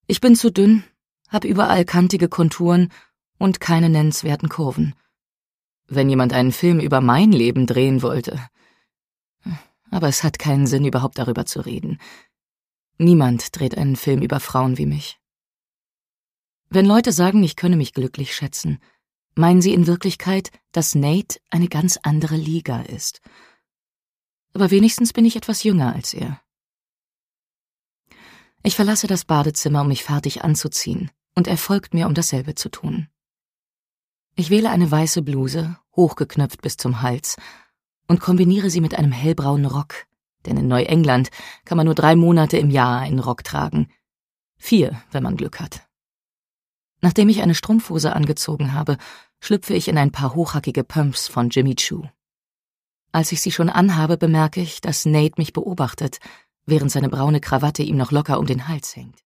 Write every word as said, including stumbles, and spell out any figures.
Ich bin zu dünn, hab überall kantige Konturen und keine nennenswerten Kurven. Wenn jemand einen Film über mein Leben drehen wollte. Aber es hat keinen Sinn, überhaupt darüber zu reden. Niemand dreht einen Film über Frauen wie mich. Wenn Leute sagen, ich könne mich glücklich schätzen, meinen sie in Wirklichkeit, dass Nate eine ganz andere Liga ist. Aber wenigstens bin ich etwas jünger als er. Ich verlasse das Badezimmer, um mich fertig anzuziehen, und er folgt mir, um dasselbe zu tun. Ich wähle eine weiße Bluse, hochgeknöpft bis zum Hals, und kombiniere sie mit einem hellbraunen Rock, denn in Neuengland kann man nur drei Monate im Jahr einen Rock tragen. Vier, wenn man Glück hat. Nachdem ich eine Strumpfhose angezogen habe, schlüpfe ich in ein paar hochhackige Pumps von Jimmy Choo. Als ich sie schon anhabe, bemerke ich, dass Nate mich beobachtet, während seine braune Krawatte ihm noch locker um den Hals hängt.